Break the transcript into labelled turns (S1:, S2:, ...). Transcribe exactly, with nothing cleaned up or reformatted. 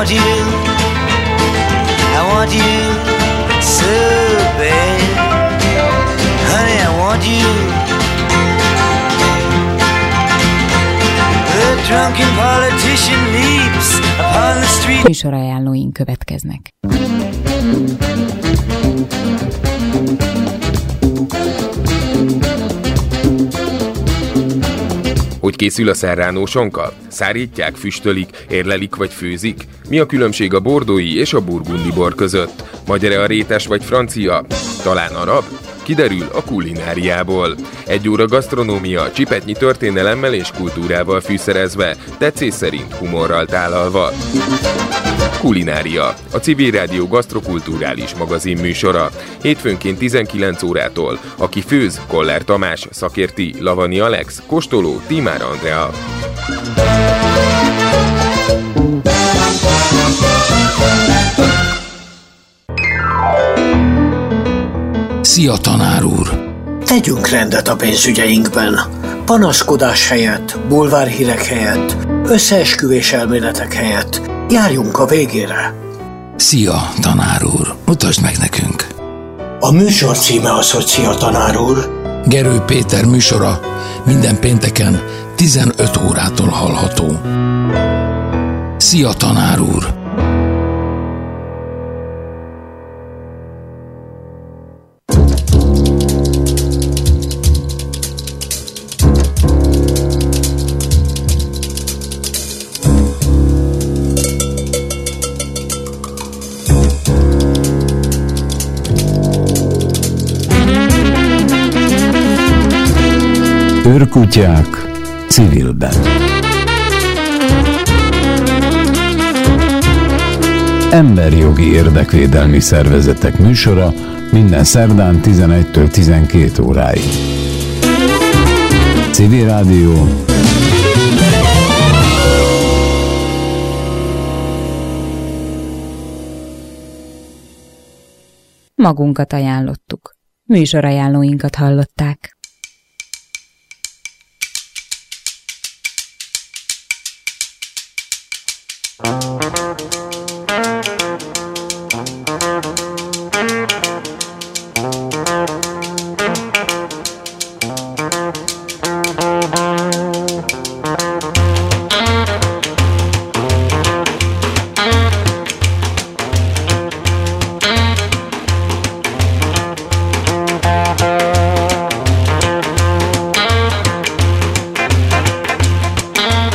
S1: want you, I want you so bad. Honey, I want you. The drunken politician leaps upon the street.
S2: Műsorajánlóink következnek.
S3: Hogy készül a serrano sonka? Szárítják, füstölik, érlelik vagy főzik? Mi a különbség a bordói és a burgundi bor között? Magyar-e a rétes vagy francia? Talán arab? Kiderül a kulináriából. Egy óra gasztronómia, csipetnyi történelemmel és kultúrával fűszerezve, tetszés szerint humorral tálalva. Kulinária, a Civil Rádió gasztrokulturális magazin műsora. Hétfőnként tizenkilenc órától. Aki főz, Koller Tamás, szakérti, Lavani Alex, kóstoló, Tímár Andrea.
S4: Szia, tanár úr!
S5: Tegyünk rendet a pénzügyeinkben. Panaszkodás helyett, bulvárhírek helyett, összeesküvés elméletek helyett járjunk a végére.
S4: Szia, tanár úr! Mutasd meg nekünk!
S5: A műsor címe az, hogy Szia, tanár úr.
S4: Gerő Péter műsora minden pénteken tizenöt órától hallható. Szia, tanár úr!
S6: Őrkutyák civilben. Emberjogi érdekvédelmi szervezetek műsora minden szerdán tizenegytől tizenkét óráig. Civil Rádió.
S2: Magunkat ajánlottuk. Műsorajánlóinkat hallották.